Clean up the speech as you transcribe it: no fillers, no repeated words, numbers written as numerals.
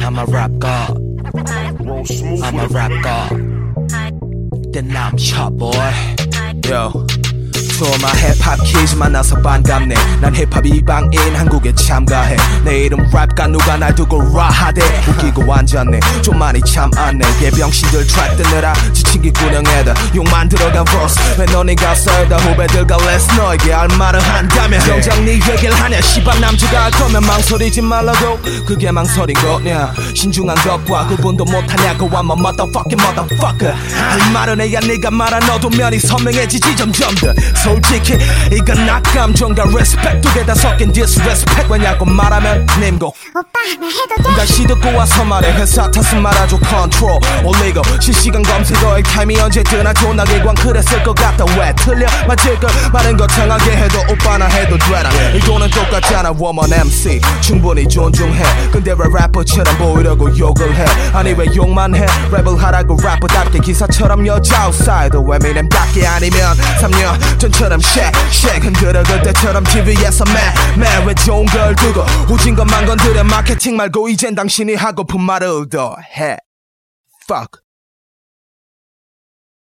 I'm a rap god. I'm a rap god. Then I'm shot boy. Yo. 소마 힙합 키즈 만나서 반갑네. 난 힙합 이방인 한국에 참가해. 내 이름 랩가 누가 날 두고 라하대. 웃기고 완전해 좀 많이 참았네. 예병신들 트랙 뜨느라 지친 기꾸녕에다 욕만 들어간 버스. 왜 너네 가서에다 후배들과 렛스 너에게 할 말을 한다면 정작 네 얘기를 하냐. 시발 남주가 할 거면 망설이지 말라고. 그게 망설인 거냐. 신중한 것과 구분도 못하냐고. I'm a motherfucking motherfucker. 할 말은 해야 네가 말아 너도 면이 선명해지지 점점 더. 솔직히 이건 낙감정과 respect 두 개 다 섞인 disrespect. 왜냐고 말하면 님고 오빠 나 해도 돼? 날씨 듣고 와서 말해. 회사 탓은 말아줘 control 올리고 실시간 검색어에 타임이 언제든 존나게 광클했을 것 같다. 왜 틀려 맞을 걸 말은 거창하게 해도 오빠나 해도 되나. 이거는 똑같잖아. woman MC 충분히 존중해. 근데 왜 래퍼처럼 보이려고 욕을 해. 아니 왜 욕만 해. 랩을 하라고 래퍼답게 기사처럼 여자 아웃사이더 에미넴답게 아니면 3년 전처럼 shake 흔들어 그때처럼 TV에서 man 왜 좋은 걸 두고 오진 것만 건드려. 마케팅 말고 이젠 당신이 하고픈 말을 더 해. Fuck